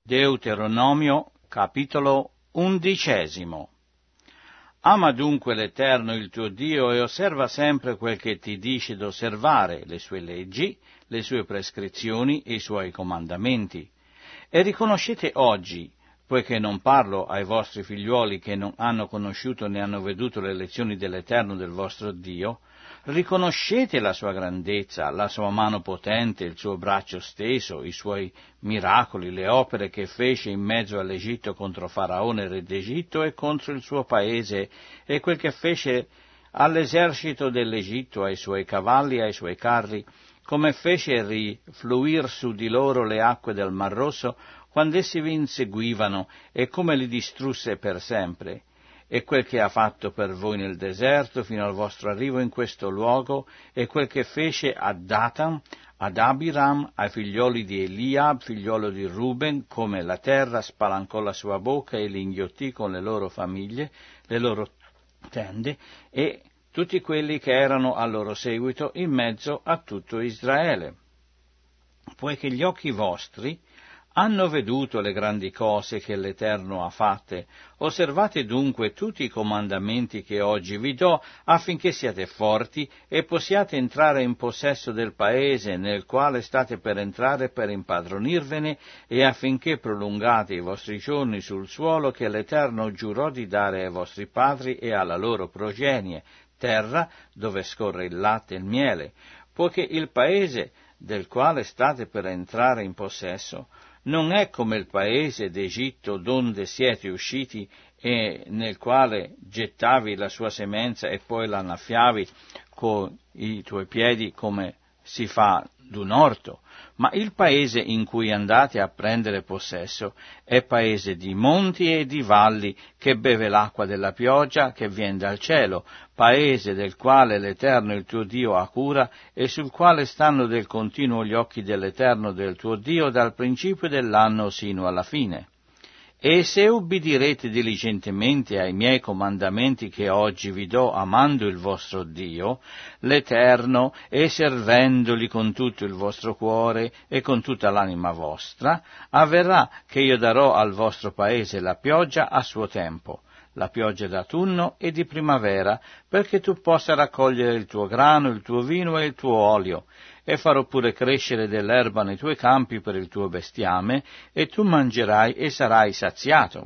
Deuteronomio, capitolo 11. Ama dunque l'Eterno il tuo Dio e osserva sempre quel che ti dice d'osservare, le sue leggi, le sue prescrizioni e i suoi comandamenti. E riconoscete oggi, poiché non parlo ai vostri figliuoli che non hanno conosciuto né hanno veduto le lezioni dell'Eterno del vostro Dio, riconoscete la sua grandezza, la sua mano potente, il suo braccio steso, i suoi miracoli, le opere che fece in mezzo all'Egitto contro Faraone re d'Egitto e contro il suo paese, e quel che fece all'esercito dell'Egitto, ai suoi cavalli e ai suoi carri, come fece rifluir su di loro le acque del Mar Rosso quando essi vi inseguivano, e come li distrusse per sempre. E quel che ha fatto per voi nel deserto fino al vostro arrivo in questo luogo, e quel che fece a Datan, ad Abiram, ai figlioli di Eliab, figliolo di Ruben, come la terra spalancò la sua bocca e li inghiottì con le loro famiglie, le loro tende, e tutti quelli che erano a loro seguito in mezzo a tutto Israele. Poiché gli occhi vostri hanno veduto le grandi cose che l'Eterno ha fatte, osservate dunque tutti i comandamenti che oggi vi do, affinché siate forti e possiate entrare in possesso del paese nel quale state per entrare per impadronirvene, e affinché prolungate i vostri giorni sul suolo che l'Eterno giurò di dare ai vostri padri e alla loro progenie, terra dove scorre il latte e il miele, poiché il paese del quale state per entrare in possesso non è come il paese d'Egitto donde siete usciti e nel quale gettavi la sua semenza e poi la annaffiavi con i tuoi piedi come si fa d'un orto, ma il paese in cui andate a prendere possesso è paese di monti e di valli che beve l'acqua della pioggia che viene dal cielo, paese del quale l'Eterno il tuo Dio ha cura e sul quale stanno del continuo gli occhi dell'Eterno del tuo Dio dal principio dell'anno sino alla fine. E se ubbidirete diligentemente ai miei comandamenti che oggi vi do amando il vostro Dio, l'Eterno, e servendoli con tutto il vostro cuore e con tutta l'anima vostra, avverrà che io darò al vostro paese la pioggia a suo tempo, la pioggia d'autunno e di primavera, perché tu possa raccogliere il tuo grano, il tuo vino e il tuo olio, e farò pure crescere dell'erba nei tuoi campi per il tuo bestiame, e tu mangerai e sarai saziato.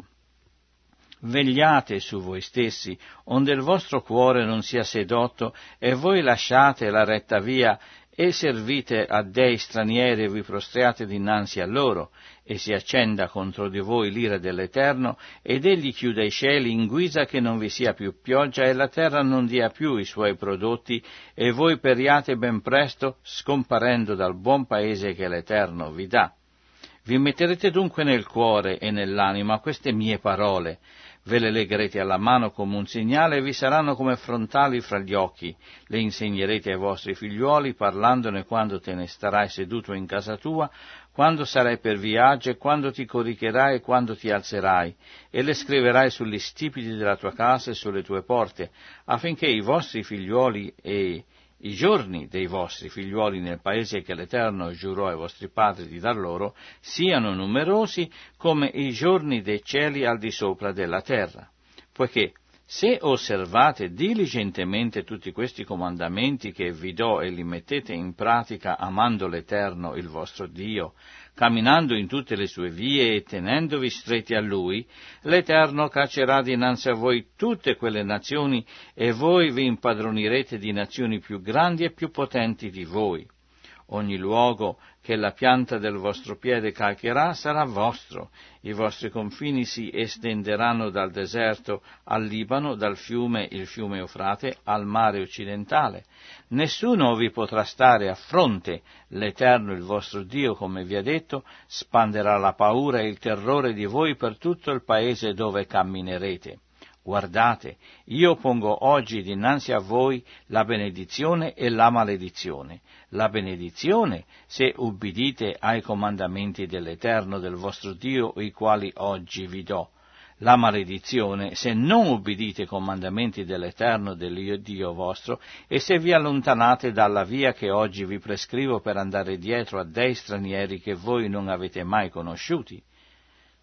Vegliate su voi stessi, onde il vostro cuore non sia sedotto, e voi lasciate la retta via, e servite a dei stranieri e vi prostriate dinanzi a loro, e si accenda contro di voi l'ira dell'Eterno, ed egli chiuda i cieli in guisa che non vi sia più pioggia e la terra non dia più i suoi prodotti, e voi periate ben presto, scomparendo dal buon paese che l'Eterno vi dà. Vi metterete dunque nel cuore e nell'anima queste mie parole, ve le legherete alla mano come un segnale e vi saranno come frontali fra gli occhi, le insegnerete ai vostri figliuoli, parlandone quando te ne starai seduto in casa tua, quando sarai per viaggio e quando ti coricherai e quando ti alzerai, e le scriverai sugli stipiti della tua casa e sulle tue porte, affinché i vostri figliuoli e i giorni dei vostri figliuoli nel paese che l'Eterno giurò ai vostri padri di dar loro siano numerosi come i giorni dei cieli al di sopra della terra. Poiché se osservate diligentemente tutti questi comandamenti che vi do e li mettete in pratica amando l'Eterno il vostro Dio, camminando in tutte le sue vie e tenendovi stretti a Lui, l'Eterno caccerà dinanzi a voi tutte quelle nazioni e voi vi impadronirete di nazioni più grandi e più potenti di voi. Ogni luogo che la pianta del vostro piede calcherà sarà vostro, i vostri confini si estenderanno dal deserto al Libano, dal fiume, il fiume Eufrate, al mare occidentale. Nessuno vi potrà stare a fronte, l'Eterno il vostro Dio, come vi ha detto, spanderà la paura e il terrore di voi per tutto il paese dove camminerete. Guardate, io pongo oggi dinanzi a voi la benedizione e la maledizione. La benedizione se ubbidite ai comandamenti dell'Eterno del vostro Dio, i quali oggi vi do. La maledizione se non ubbidite ai comandamenti dell'Eterno del Dio vostro e se vi allontanate dalla via che oggi vi prescrivo per andare dietro a dei stranieri che voi non avete mai conosciuti.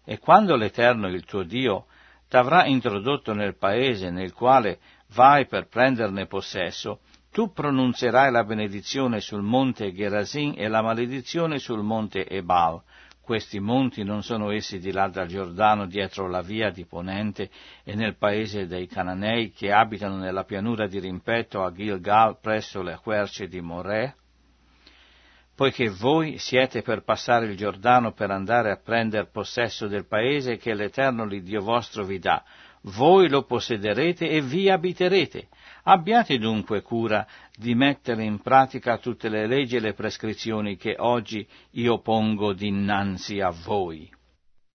E quando l'Eterno, il tuo Dio, t'avrà introdotto nel paese nel quale vai per prenderne possesso, tu pronunzierai la benedizione sul monte Gerasim e la maledizione sul monte Ebal. Questi monti non sono essi di là dal Giordano dietro la via di Ponente e nel paese dei Cananei che abitano nella pianura di rimpetto a Gilgal presso le querce di Morè? Poiché voi siete per passare il Giordano per andare a prendere possesso del paese che l'Eterno l'Iddio vostro vi dà, voi lo possederete e vi abiterete. Abbiate dunque cura di mettere in pratica tutte le leggi e le prescrizioni che oggi io pongo dinanzi a voi.